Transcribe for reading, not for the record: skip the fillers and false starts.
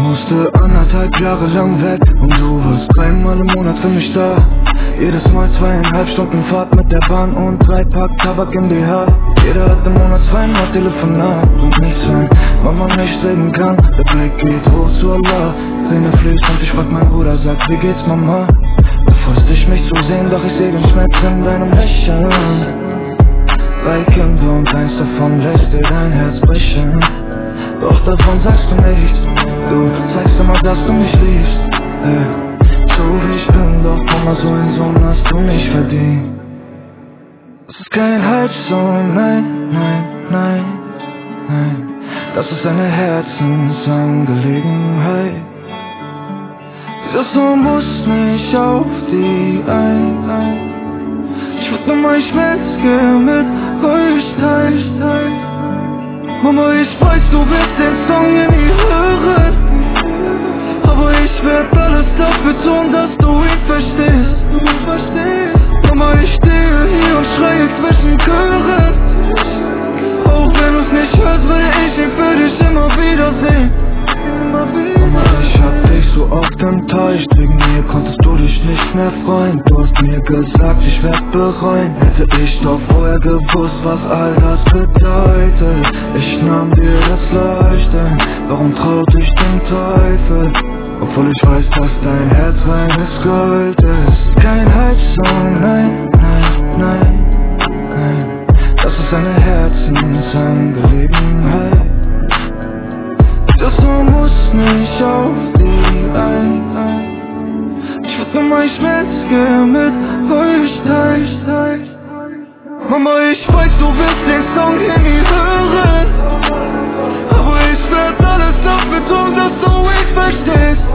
musste 1,5 Jahre lang weg und du warst 3-mal im Monat für mich da. Jedes Mal 2,5 Stunden Fahrt mit der Bahn und 3 Pack Tabak in die Hand. Jeder hat im Monat 2-mal Telefonat und nichts, wenn Mama nicht sehen kann. Der Blick geht hoch zu Allah, Träne fließt und ich frag mein Bruder, sagt, wie geht's Mama? Du freust dich mich zu sehen, doch ich seh den Schmerz in deinem Lächeln. 3 Kinder und eins davon lässt dir dein Herz brechen. Doch davon sagst du nichts, du zeigst immer, dass du mich liebst. So wie ich bin, doch Mama, so ein Sohn hast du nicht verdient. Das ist kein Hype-Song, nein, nein, nein, nein. Das ist eine Herzensangelegenheit. Dieser Song muss nicht auf die ein. Ich würd nur mein Schmerz gehen mit Ruhigkeit. Mama, ich weiß, du willst den Song nie hören, aber ich werd alles dafür tun, dass du ihn verstehst. Mama, ich stehe hier und schreie zwischen Chören. Auch wenn du's nicht hörst, will ich ihn für dich immer wieder sehen. Mama, ich hab dich so oft enttäuscht, wegen mir konntest du dich nicht mehr freuen. Du hast mir gesagt, ich werd bereuen. Hätte ich doch vorher gewusst, was all das bedeutet. Ich nahm dir das Leuchten, warum traut dich dem Teufel? Obwohl ich weiß, dass dein Herz reines Gold ist. Kein Hype-Song, nein, nein, nein, nein. Das ist eine Herzensangelegenheit. Dieser Song muss nicht auf die ein. Ich würd nur mein Schmerz gehen mit Ruhigkeit. Mama, ich weiß, du willst den Song hier nie hören, aber ich werd alles dafür tun, dass du ihn verstehst.